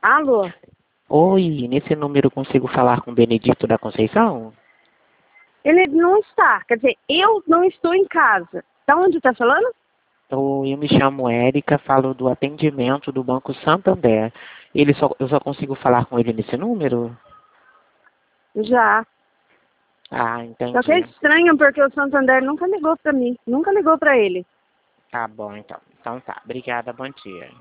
Alô? Oi, nesse número consigo falar com o Benedito da Conceição? Ele não está, quer dizer, eu não estou em casa. Da onde está falando? Oi, eu me chamo Érica, falo do atendimento do Banco Santander. Eu só consigo falar com ele nesse número? Já. Ah, Só que é entendi. estranho porque o Santander nunca ligou para mim, nunca ligou para ele. Tá bom, então. Então tá. Obrigada, bom dia.